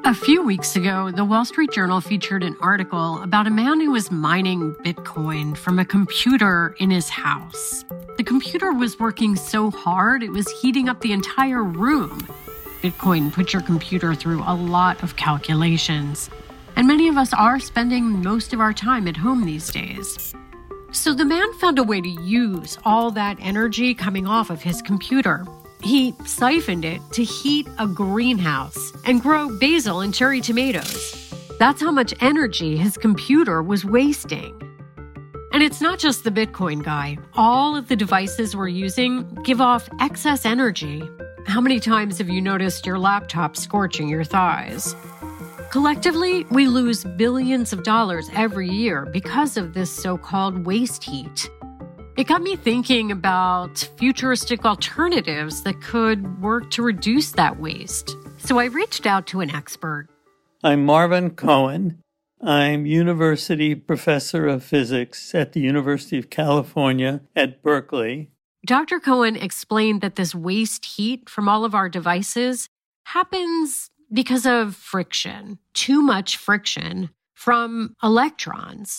A few weeks ago, the Wall Street Journal featured an article about a man who was mining Bitcoin from a computer in his house. The computer was working so hard, it was heating up the entire room. Bitcoin puts your computer through a lot of calculations, and many of us are spending most of our time at home these days. So the man found a way to use all that energy coming off of his computer. He siphoned it to heat a greenhouse and grow basil and cherry tomatoes. That's how much energy his computer was wasting. And it's not just the Bitcoin guy. All of the devices we're using give off excess energy. How many times have you noticed your laptop scorching your thighs? Collectively, we lose billions of dollars every year because of this so-called waste heat. It got me thinking about futuristic alternatives that could work to reduce that waste. So I reached out to an expert. I'm Marvin Cohen. I'm University Professor of Physics at the University of California at Berkeley. Dr. Cohen explained that this waste heat from all of our devices happens because of friction, too much friction from electrons.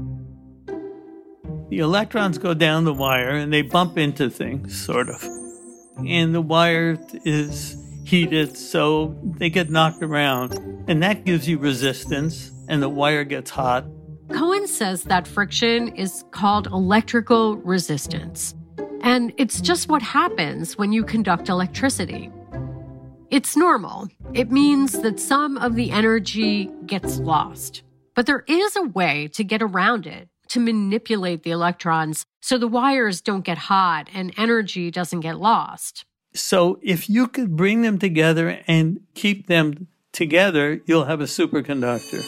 The electrons go down the wire and they bump into things, sort of. And the wire is heated, so they get knocked around. And that gives you resistance, and the wire gets hot. Cohen says that friction is called electrical resistance. And it's just what happens when you conduct electricity. It's normal. It means that some of the energy gets lost. But there is a way to get around it, to manipulate the electrons so the wires don't get hot and energy doesn't get lost. So if you could bring them together and keep them together, you'll have a superconductor.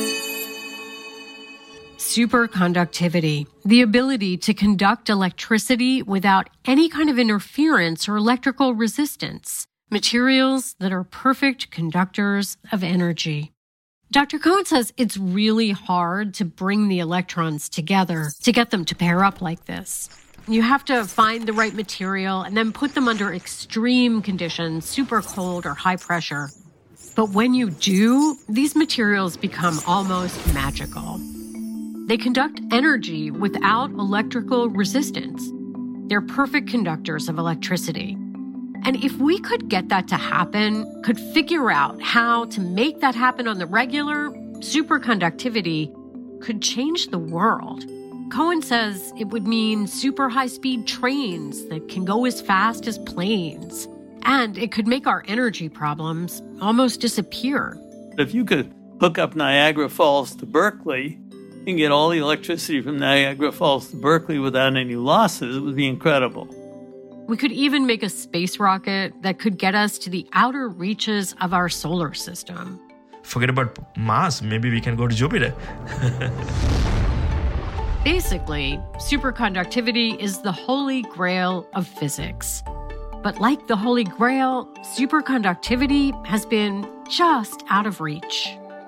Superconductivity, the ability to conduct electricity without any kind of interference or electrical resistance. Materials that are perfect conductors of energy. Dr. Cohen says it's really hard to bring the electrons together to get them to pair up like this. You have to find the right material and then put them under extreme conditions, super cold or high pressure. But when you do, these materials become almost magical. They conduct energy without electrical resistance. They're perfect conductors of electricity. And if we could get that to happen, could figure out how to make that happen on the regular, superconductivity could change the world. Cohen says it would mean super high-speed trains that can go as fast as planes. And it could make our energy problems almost disappear. If you could hook up Niagara Falls to Berkeley and get all the electricity from Niagara Falls to Berkeley without any losses, it would be incredible. We could even make a space rocket that could get us to the outer reaches of our solar system. Forget about Mars. Maybe we can go to Jupiter. Basically, superconductivity is the holy grail of physics. But like the holy grail, superconductivity has been just out of reach.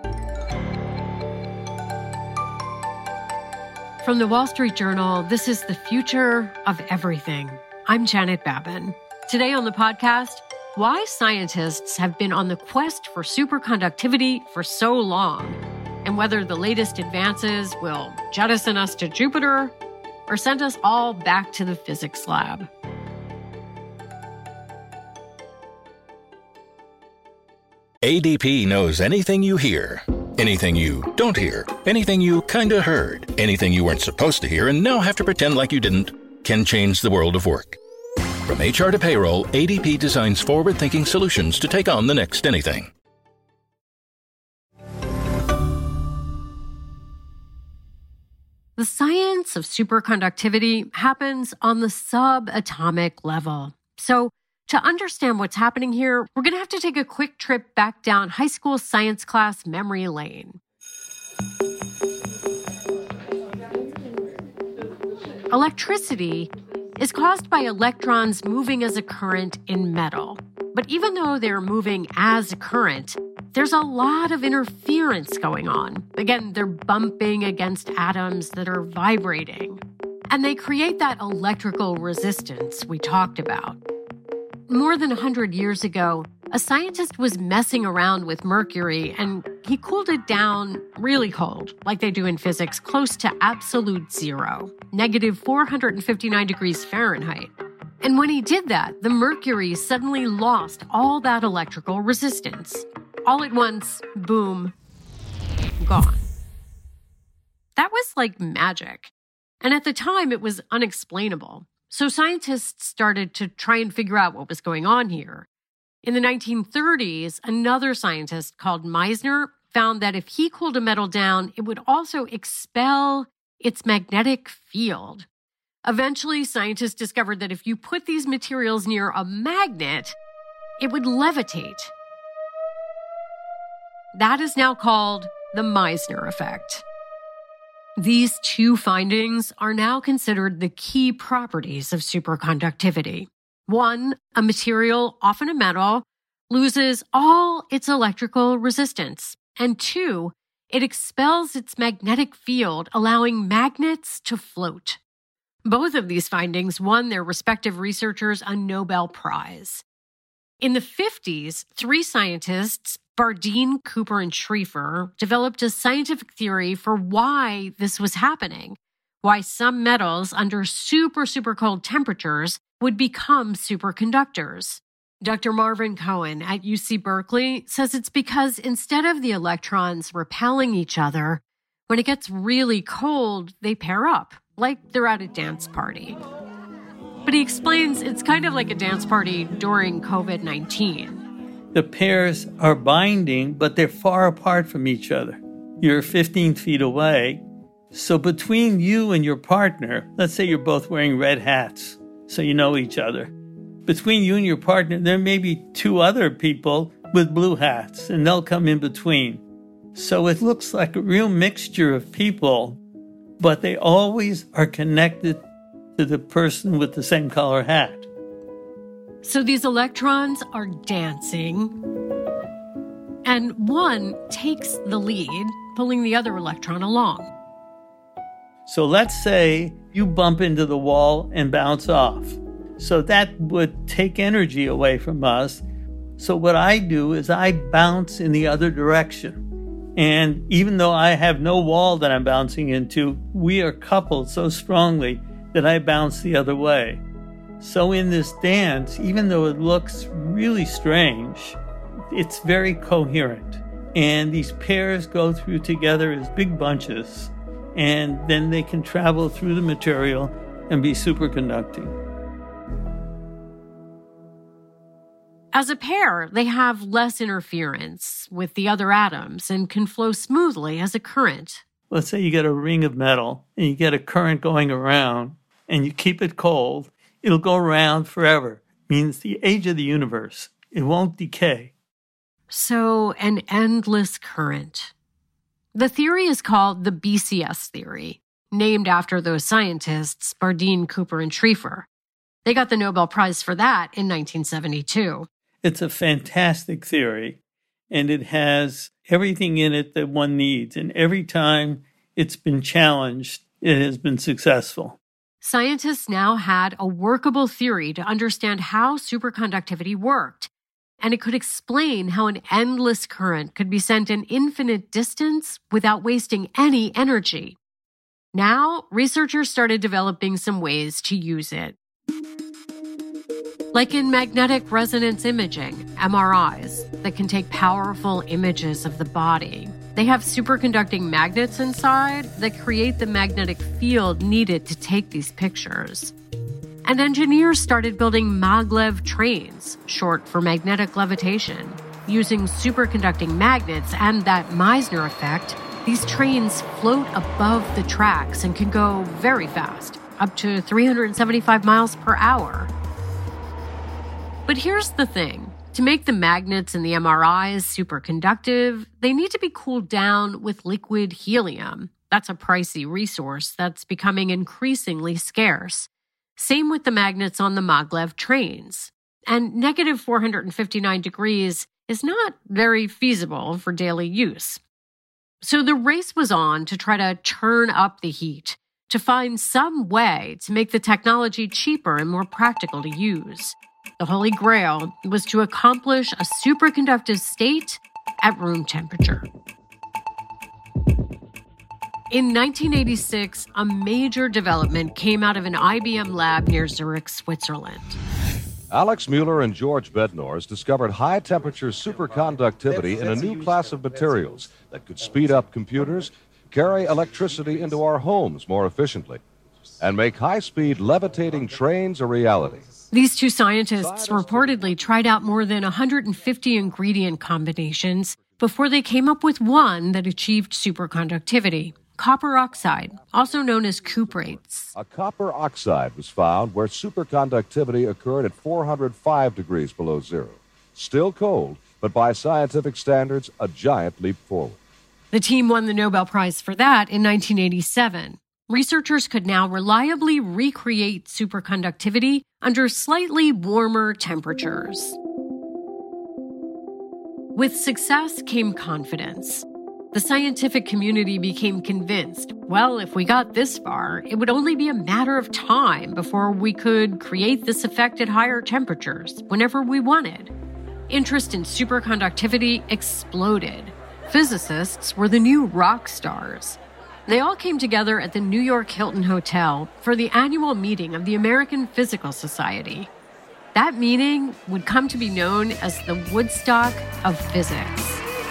From the Wall Street Journal, this is The Future of Everything. I'm Janet Babin. Today on the podcast, why scientists have been on the quest for superconductivity for so long, and whether the latest advances will jettison us to Jupiter or send us all back to the physics lab. ADP knows anything you hear, anything you don't hear, anything you kinda heard, anything you weren't supposed to hear and now have to pretend like you didn't, can change the world of work. From HR to payroll, ADP designs forward-thinking solutions to take on the next anything. The science of superconductivity happens on the subatomic level. So to understand what's happening here, we're going to have to take a quick trip back down high school science class memory lane. Electricity is caused by electrons moving as a current in metal. But even though they're moving as a current, there's a lot of interference going on. Again, they're bumping against atoms that are vibrating. And they create that electrical resistance we talked about. more than 100 years ago, a scientist was messing around with mercury and he cooled it down really cold, like they do in physics, close to absolute zero, negative 459 degrees Fahrenheit. And when he did that, the mercury suddenly lost all that electrical resistance. All at once, boom, gone. That was like magic. And at the time, it was unexplainable. So scientists started to try and figure out what was going on here. In the 1930s, another scientist called Meissner found that if he cooled a metal down, it would also expel its magnetic field. Eventually, scientists discovered that if you put these materials near a magnet, it would levitate. That is now called the Meissner effect. These two findings are now considered the key properties of superconductivity. One, a material, often a metal, loses all its electrical resistance. And two, it expels its magnetic field, allowing magnets to float. Both of these findings won their respective researchers a Nobel Prize. In the 50s, three scientists, Bardeen, Cooper, and Schrieffer, developed a scientific theory for why this was happening, why some metals under super cold temperatures would become superconductors. Dr. Marvin Cohen at UC Berkeley says it's because instead of the electrons repelling each other, when it gets really cold, they pair up, like they're at a dance party. But he explains it's kind of like a dance party during COVID-19. The pairs are binding, but they're far apart from each other. You're 15 feet away. So between you and your partner, let's say you're both wearing red hats, so you know each other. Between you and your partner, there may be two other people with blue hats, and they'll come in between. So it looks like a real mixture of people, but they always are connected to the person with the same color hat. So these electrons are dancing, and one takes the lead, pulling the other electron along. So let's say you bump into the wall and bounce off. So that would take energy away from us. So what I do is I bounce in the other direction. And even though I have no wall that I'm bouncing into, we are coupled so strongly that I bounce the other way. So in this dance, even though it looks really strange, it's very coherent. And these pairs go through together as big bunches, and then they can travel through the material and be superconducting. As a pair, they have less interference with the other atoms and can flow smoothly as a current. Let's say you get a ring of metal and you get a current going around and you keep it cold, it'll go around forever. It means the age of the universe. It won't decay. So an endless current. The theory is called the BCS theory, named after those scientists, Bardeen, Cooper, and Schrieffer. They got the Nobel Prize for that in 1972. It's a fantastic theory, and it has everything in it that one needs. And every time it's been challenged, it has been successful. Scientists now had a workable theory to understand how superconductivity worked, and it could explain how an endless current could be sent an infinite distance without wasting any energy. Now, researchers started developing some ways to use it. Like in magnetic resonance imaging, MRIs, that can take powerful images of the body. They have superconducting magnets inside that create the magnetic field needed to take these pictures. And engineers started building maglev trains, short for magnetic levitation. Using superconducting magnets and that Meissner effect, these trains float above the tracks and can go very fast, up to 375 miles per hour. But here's the thing. To make the magnets in the MRIs superconductive, they need to be cooled down with liquid helium. That's a pricey resource that's becoming increasingly scarce. Same with the magnets on the maglev trains. And negative 459 degrees is not very feasible for daily use. So the race was on to try to turn up the heat, to find some way to make the technology cheaper and more practical to use. The Holy Grail was to accomplish a superconductive state at room temperature. In 1986, a major development came out of an IBM lab near Zurich, Switzerland. Alex Mueller and George Bednorz discovered high-temperature superconductivity in a new class of materials that could speed up computers, carry electricity into our homes more efficiently, and make high-speed levitating trains a reality. These two scientists reportedly tried out more than 150 ingredient combinations before they came up with one that achieved superconductivity: copper oxide, also known as cuprates. A copper oxide was found where superconductivity occurred at 405 degrees below zero. Still cold, but by scientific standards, a giant leap forward. The team won the Nobel Prize for that in 1987. Researchers could now reliably recreate superconductivity under slightly warmer temperatures. With success came confidence. The scientific community became convinced, well, if we got this far, it would only be a matter of time before we could create this effect at higher temperatures whenever we wanted. Interest in superconductivity exploded. Physicists were the new rock stars. They all came together at the New York Hilton Hotel for the annual meeting of the American Physical Society. That meeting would come to be known as the Woodstock of Physics.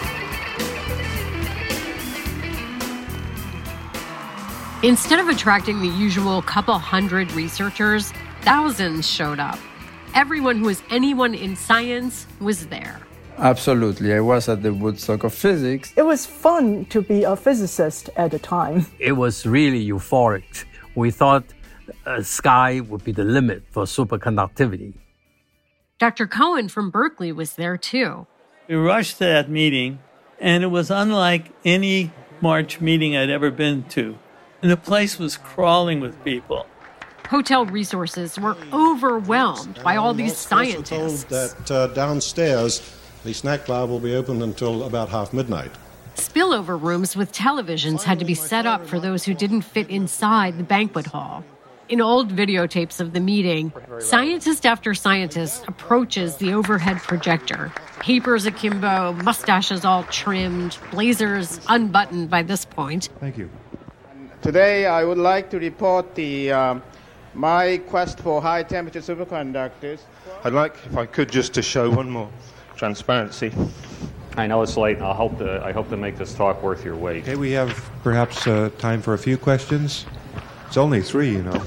Instead of attracting the usual couple hundred researchers, thousands showed up. Everyone who was anyone in science was there. Absolutely. I was at the Woodstock of Physics. It was fun to be a physicist at the time. It was really euphoric. We thought sky would be the limit for superconductivity. Dr. Cohen from Berkeley was there too. We rushed to that meeting, and it was unlike any March meeting I'd ever been to. And the place was crawling with people. Hotel resources were overwhelmed by all these scientists. That downstairs, the snack bar will be open until about half midnight. Spillover rooms with televisions had to be set up for those who didn't fit inside the banquet hall. In old videotapes of the meeting, scientist after scientist approaches the overhead projector. Papers akimbo, mustaches all trimmed, blazers unbuttoned by this point. Thank you. Today, I would like to report my quest for high-temperature superconductors. I'd like, if I could, just to show one more transparency. I know it's late, and I hope to make this talk worth your wait. Okay, we have perhaps time for a few questions. It's only 3, you know.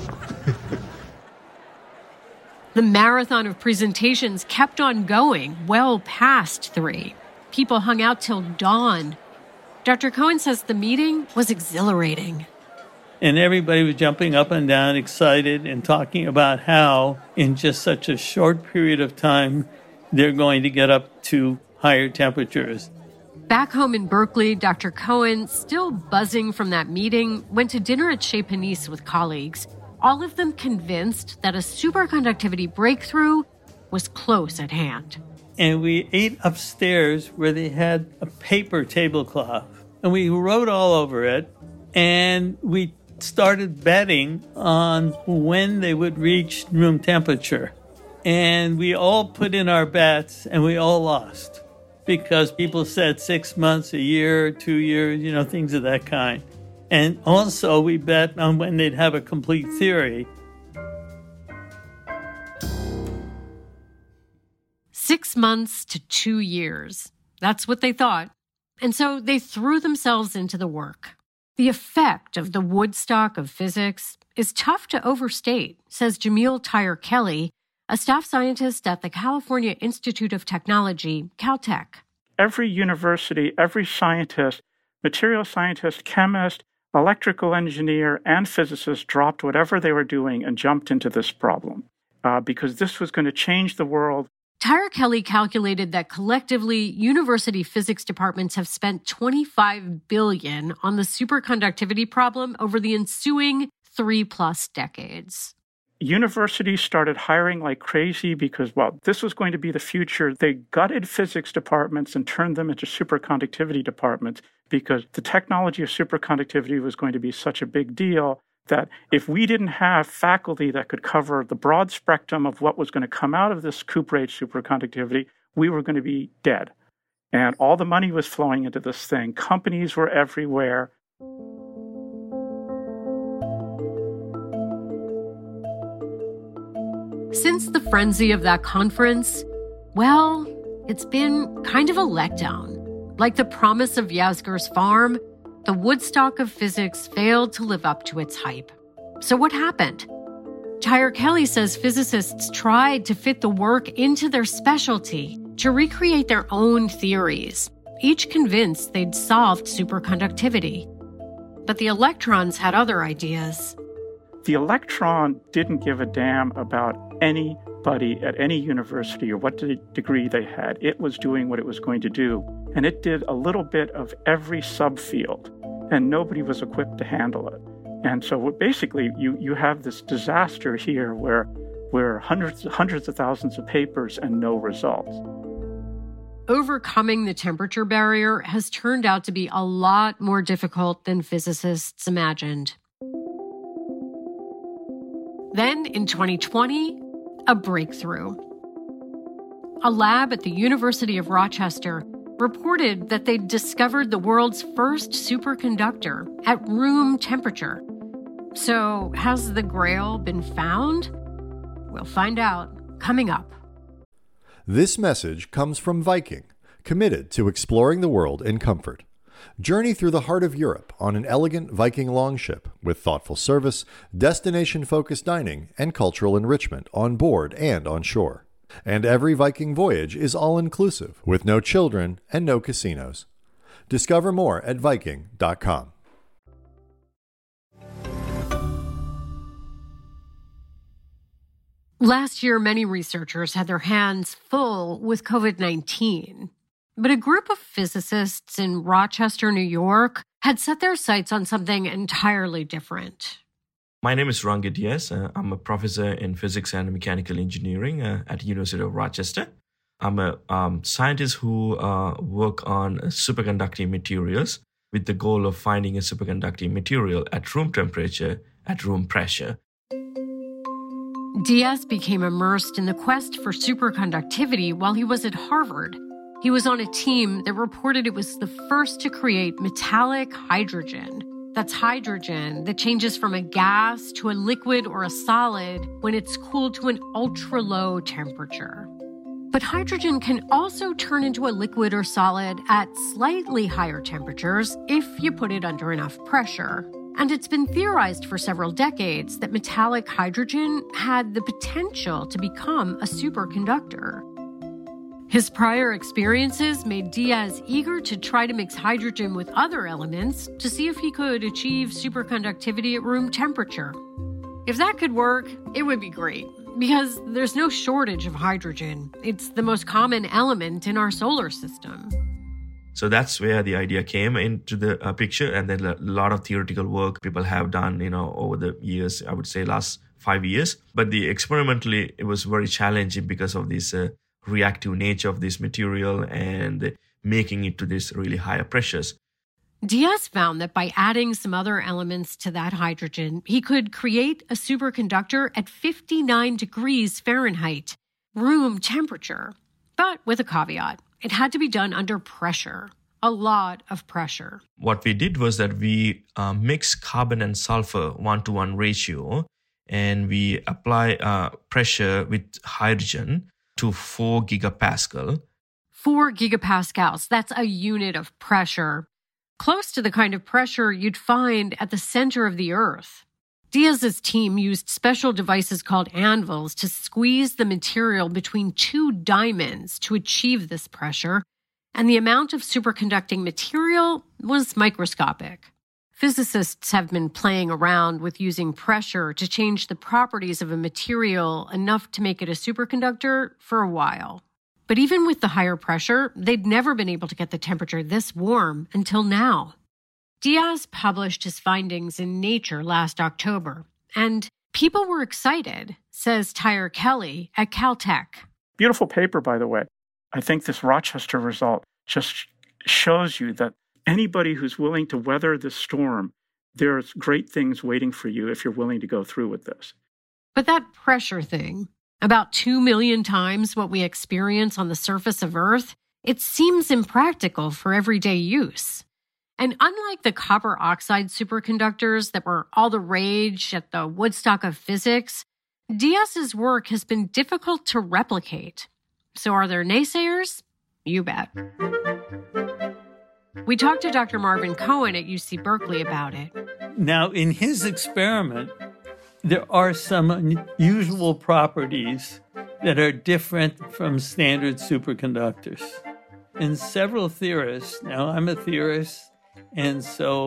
The marathon of presentations kept on going well past 3. People hung out till dawn. Dr. Cohen says the meeting was exhilarating. And everybody was jumping up and down, excited, and talking about how, in just such a short period of time, they're going to get up to higher temperatures. Back home in Berkeley, Dr. Cohen, still buzzing from that meeting, went to dinner at Chez Panisse with colleagues, all of them convinced that a superconductivity breakthrough was close at hand. And we ate upstairs where they had a paper tablecloth. And we wrote all over it, and we started betting on when they would reach room temperature. And we all put in our bets, and we all lost. Because people said 6 months, a year, 2 years, things of that kind. And also we bet on when they'd have a complete theory. 6 months to 2 years. That's what they thought. And so they threw themselves into the work. The effect of the Woodstock of Physics is tough to overstate, says Jamil Tyre-Kelly, a staff scientist at the California Institute of Technology, Caltech. Every university, every scientist, material scientist, chemist, electrical engineer, and physicist dropped whatever they were doing and jumped into this problem because this was going to change the world. Tyre-Kelly calculated that collectively, university physics departments have spent $25 billion on the superconductivity problem over the ensuing 3+ decades. Universities started hiring like crazy because, this was going to be the future. They gutted physics departments and turned them into superconductivity departments because the technology of superconductivity was going to be such a big deal that if we didn't have faculty that could cover the broad spectrum of what was going to come out of this Cooper-age superconductivity, we were going to be dead. And all the money was flowing into this thing. Companies were everywhere. Since the frenzy of that conference, well, it's been kind of a letdown. Like the promise of Yasgur's farm, the Woodstock of physics failed to live up to its hype. So what happened? Tyler Kelly says physicists tried to fit the work into their specialty, to recreate their own theories, each convinced they'd solved superconductivity. But the electrons had other ideas. The electron didn't give a damn about anybody at any university or what degree they had. It was doing what it was going to do, and it did a little bit of every subfield, and nobody was equipped to handle it. And so basically, you have this disaster here where hundreds of thousands of papers and no results. Overcoming the temperature barrier has turned out to be a lot more difficult than physicists imagined. Then, in 2020, a breakthrough. A lab at the University of Rochester reported that they'd discovered the world's first superconductor at room temperature. So, has the Grail been found? We'll find out coming up. This message comes from Viking, committed to exploring the world in comfort. Journey through the heart of Europe on an elegant Viking longship with thoughtful service, destination-focused dining, and cultural enrichment on board and on shore. And every Viking voyage is all-inclusive, with no children and no casinos. Discover more at Viking.com. Last year, many researchers had their hands full with COVID-19. But a group of physicists in Rochester, New York, had set their sights on something entirely different. My name is Ranga Diaz. I'm a professor in physics and mechanical engineering at University of Rochester. I'm a scientist who work on superconducting materials with the goal of finding a superconducting material at room temperature, at room pressure. Diaz became immersed in the quest for superconductivity while he was at Harvard. He was on a team that reported it was the first to create metallic hydrogen. That's hydrogen that changes from a gas to a liquid or a solid when it's cooled to an ultra-low temperature. But hydrogen can also turn into a liquid or solid at slightly higher temperatures if you put it under enough pressure. And it's been theorized for several decades that metallic hydrogen had the potential to become a superconductor. His prior experiences made Diaz eager to try to mix hydrogen with other elements to see if he could achieve superconductivity at room temperature. If that could work, it would be great, because there's no shortage of hydrogen. It's the most common element in our solar system. So that's where the idea came into the picture, and then a lot of theoretical work people have done, over the years, I would say last 5 years. But experimentally, it was very challenging because of this reactive nature of this material and making it to these really higher pressures. Diaz found that by adding some other elements to that hydrogen, he could create a superconductor at 59 degrees Fahrenheit, room temperature. But with a caveat, it had to be done under pressure, a lot of pressure. What we did was that we mixed carbon and sulfur 1-to-1 ratio, and we apply pressure with hydrogen to 4 gigapascal. 4 gigapascals, that's a unit of pressure. Close to the kind of pressure you'd find at the center of the Earth. Diaz's team used special devices called anvils to squeeze the material between 2 diamonds to achieve this pressure, and the amount of superconducting material was microscopic. Physicists have been playing around with using pressure to change the properties of a material enough to make it a superconductor for a while. But even with the higher pressure, they'd never been able to get the temperature this warm until now. Diaz published his findings in Nature last October, and people were excited, says Tyler Kelly at Caltech. Beautiful paper, by the way. I think this Rochester result just shows you that anybody who's willing to weather this storm there's great things waiting for you if you're willing to go through with this. But that pressure thing, about 2 million times what we experience on the surface of Earth, it seems impractical for everyday use. And unlike the copper oxide superconductors that were all the rage at the Woodstock of physics, Diaz's work has been difficult to replicate. So are there naysayers? You bet. We talked to Dr. Marvin Cohen at UC Berkeley about it. Now, in his experiment, there are some unusual properties that are different from standard superconductors. And several theorists, now I'm a theorist, and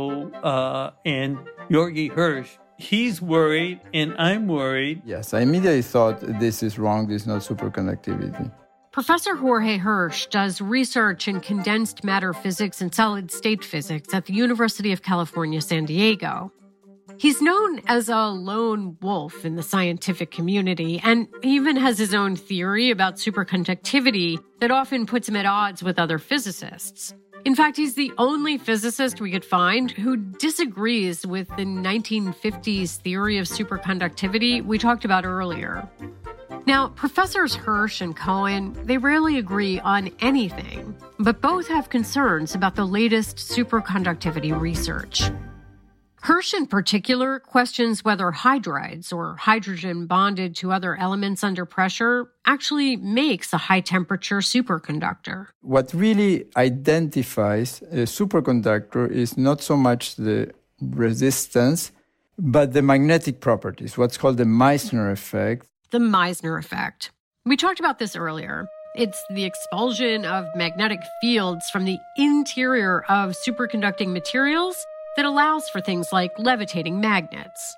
Georgi Hirsch, he's worried and I'm worried. Yes, I immediately thought this is wrong, this is not superconductivity. Professor Jorge Hirsch does research in condensed matter physics and solid-state physics at the University of California, San Diego. He's known as a lone wolf in the scientific community and even has his own theory about superconductivity that often puts him at odds with other physicists. In fact, he's the only physicist we could find who disagrees with the 1950s theory of superconductivity we talked about earlier. Now, Professors Hirsch and Cohen, they rarely agree on anything, but both have concerns about the latest superconductivity research. Hirsch in particular questions whether hydrides, or hydrogen bonded to other elements under pressure, actually makes a high-temperature superconductor. What really identifies a superconductor is not so much the resistance, but the magnetic properties, what's called the Meissner effect. The Meissner effect. We talked about this earlier. It's the expulsion of magnetic fields from the interior of superconducting materials that allows for things like levitating magnets.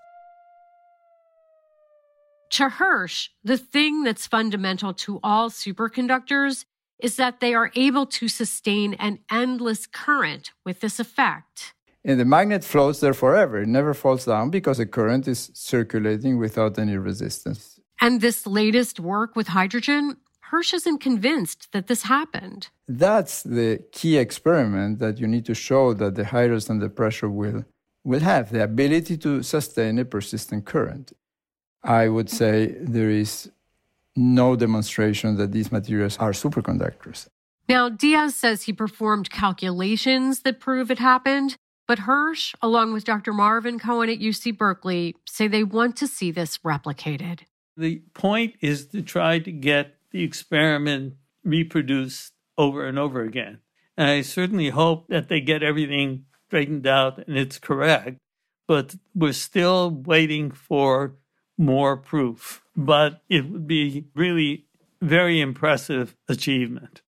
To Hirsch, the thing that's fundamental to all superconductors is that they are able to sustain an endless current with this effect. And the magnet floats there forever. It never falls down because the current is circulating without any resistance. And this latest work with hydrogen, Hirsch isn't convinced that this happened. That's the key experiment that you need to show that the hydrogens under pressure will have, the ability to sustain a persistent current. I would say there is no demonstration that these materials are superconductors. Now, Diaz says he performed calculations that prove it happened, but Hirsch, along with Dr. Marvin Cohen at UC Berkeley, say they want to see this replicated. The point is to try to get the experiment reproduced over and over again. And I certainly hope that they get everything straightened out and it's correct, but we're still waiting for more proof. But it would be really very impressive achievement.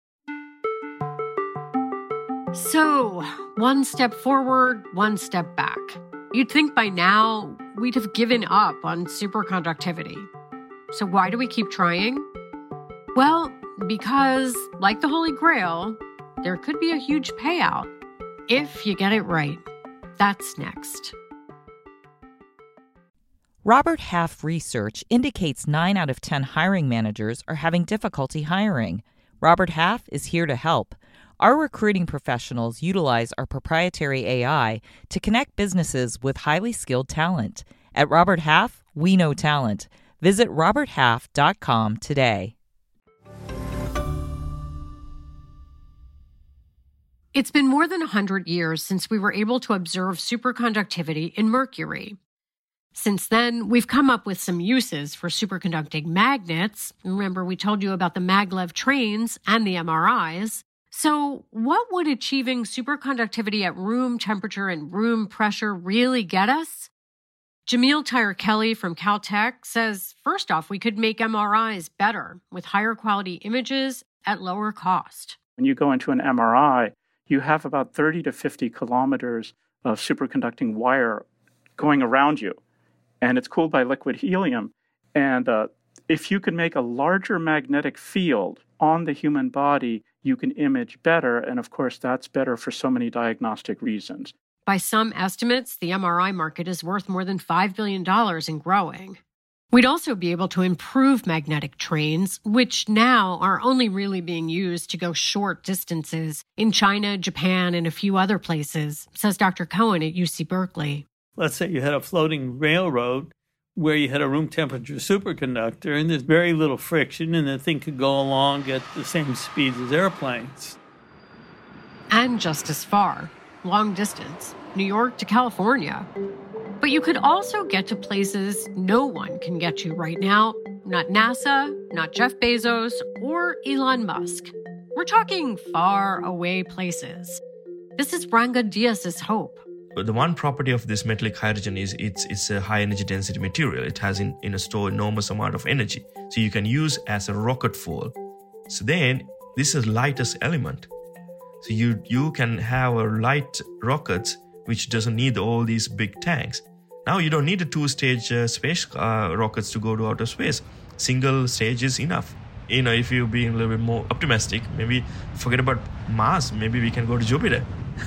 So, one step forward, one step back. You'd think by now we'd have given up on superconductivity. So why do we keep trying? Well, because, like the Holy Grail, there could be a huge payout if you get it right. That's next. Robert Half research indicates 9 out of 10 hiring managers are having difficulty hiring. Robert Half is here to help. Our recruiting professionals utilize our proprietary AI to connect businesses with highly skilled talent. At Robert Half, we know talent. Visit roberthalf.com today. It's been more than 100 years since we were able to observe superconductivity in mercury. Since then, we've come up with some uses for superconducting magnets. Remember, we told you about the maglev trains and the MRIs. So what would achieving superconductivity at room temperature and room pressure really get us? Jamil Tyrer-Kelly from Caltech says, first off, we could make MRIs better with higher quality images at lower cost. When you go into an MRI, you have about 30 to 50 kilometers of superconducting wire going around you, and it's cooled by liquid helium. And if you can make a larger magnetic field on the human body, you can image better. And of course, that's better for so many diagnostic reasons. By some estimates, the MRI market is worth more than $5 billion and growing. We'd also be able to improve magnetic trains, which now are only really being used to go short distances in China, Japan, and a few other places, says Dr. Cohen at UC Berkeley. Let's say you had a floating railroad where you had a room temperature superconductor and there's very little friction and the thing could go along at the same speed as airplanes. And just as far, long distance, New York to California. But you could also get to places no one can get to right now. Not NASA, not Jeff Bezos, or Elon Musk. We're talking far away places. This is Ranga Diaz's hope. The one property of this metallic hydrogen is it's a high energy density material. It has in a store enormous amount of energy. So you can use as a rocket fuel. So then this is lightest element. So you can have a light rockets which doesn't need all these big tanks. Now you don't need a two-stage space rockets to go to outer space. Single stage is enough. If you're being a little bit more optimistic, maybe forget about Mars. Maybe we can go to Jupiter.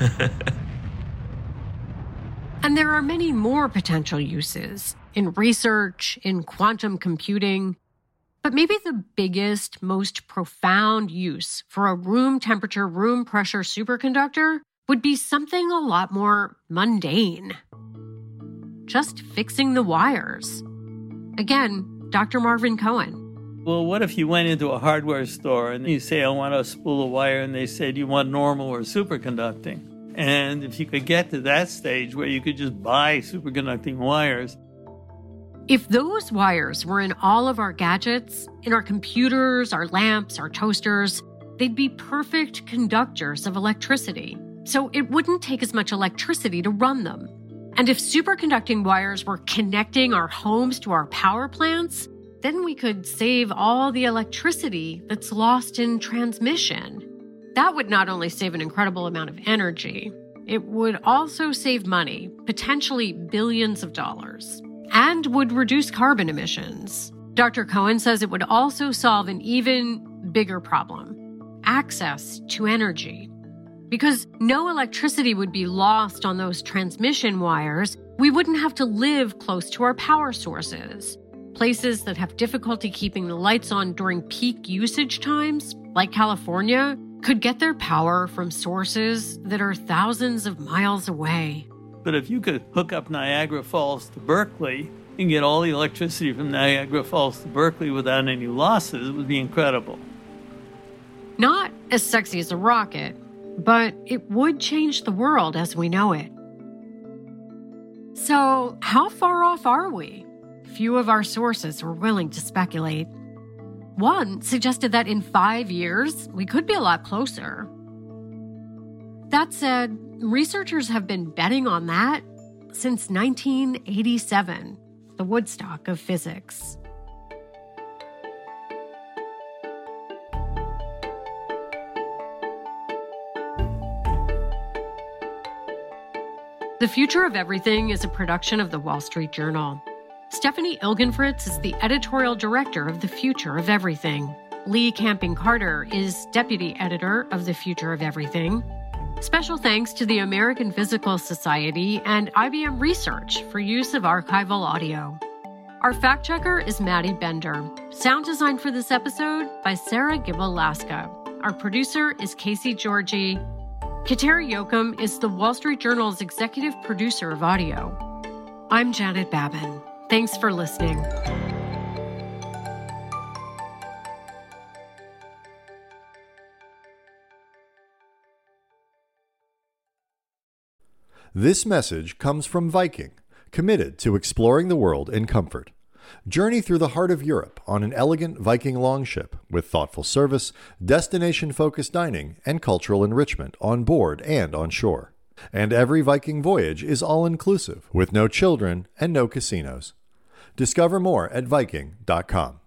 And there are many more potential uses in research, in quantum computing. But maybe the biggest, most profound use for a room temperature, room pressure superconductor would be something a lot more mundane. Just fixing the wires. Again, Dr. Marvin Cohen. Well, what if you went into a hardware store and you say, I want a spool of wire, and they said, you want normal or superconducting? And if you could get to that stage where you could just buy superconducting wires. If those wires were in all of our gadgets, in our computers, our lamps, our toasters, they'd be perfect conductors of electricity. So it wouldn't take as much electricity to run them. And if superconducting wires were connecting our homes to our power plants, then we could save all the electricity that's lost in transmission. That would not only save an incredible amount of energy, it would also save money, potentially billions of dollars, and would reduce carbon emissions. Dr. Cohen says it would also solve an even bigger problem: access to energy. Because no electricity would be lost on those transmission wires, we wouldn't have to live close to our power sources. Places that have difficulty keeping the lights on during peak usage times, like California, could get their power from sources that are thousands of miles away. But if you could hook up Niagara Falls to Berkeley and get all the electricity from Niagara Falls to Berkeley without any losses, it would be incredible. Not as sexy as a rocket, but it would change the world as we know it. So, how far off are we? Few of our sources were willing to speculate. One suggested that in 5 years, we could be a lot closer. That said, researchers have been betting on that since 1987, the Woodstock of physics. The Future of Everything is a production of The Wall Street Journal. Stephanie Ilgenfritz is the editorial director of The Future of Everything. Lee Camping-Carter is deputy editor of The Future of Everything. Special thanks to the American Physical Society and IBM Research for use of archival audio. Our fact checker is Maddie Bender. Sound design for this episode by Sarah Gibble-Laska. Our producer is Casey Georgie. Kateri Jochum is the Wall Street Journal's executive producer of audio. I'm Janet Babin. Thanks for listening. This message comes from Viking, committed to exploring the world in comfort. Journey through the heart of Europe on an elegant Viking longship with thoughtful service, destination-focused dining, and cultural enrichment on board and on shore. And every Viking voyage is all-inclusive, with no children and no casinos. Discover more at Viking.com.